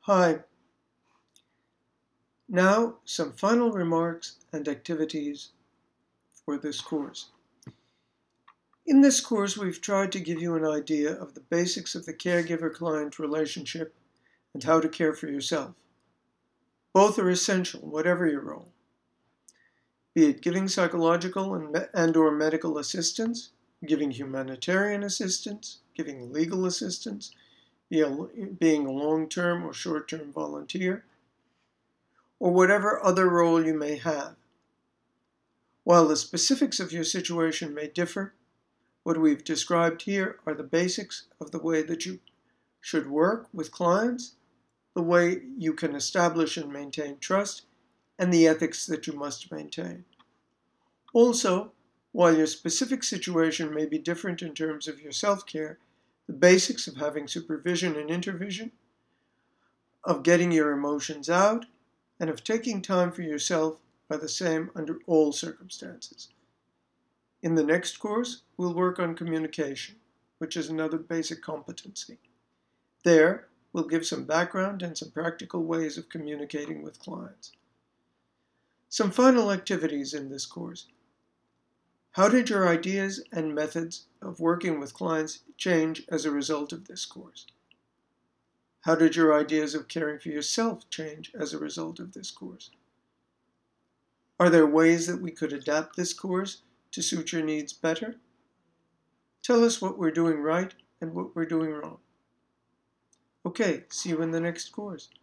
Hi. Now, some final remarks and activities for this course. In this course, we've tried to give you an idea of the basics of the caregiver-client relationship and how to care for yourself. Both are essential, whatever your role. Be it giving psychological and/or medical assistance, giving humanitarian assistance, giving legal assistance, being a long-term or short-term volunteer, or whatever other role you may have. While the specifics of your situation may differ, what we've described here are the basics of the way that you should work with clients, the way you can establish and maintain trust, and the ethics that you must maintain. Also, while your specific situation may be different in terms of your self-care, the basics of having supervision and intervision, of getting your emotions out, and of taking time for yourself are the same under all circumstances. In the next course, we'll work on communication, which is another basic competency. There, we'll give some background and some practical ways of communicating with clients. Some final activities in this course. How did your ideas and methods of working with clients change as a result of this course? How did your ideas of caring for yourself change as a result of this course? Are there ways that we could adapt this course to suit your needs better? Tell us what we're doing right and what we're doing wrong. Okay, see you in the next course.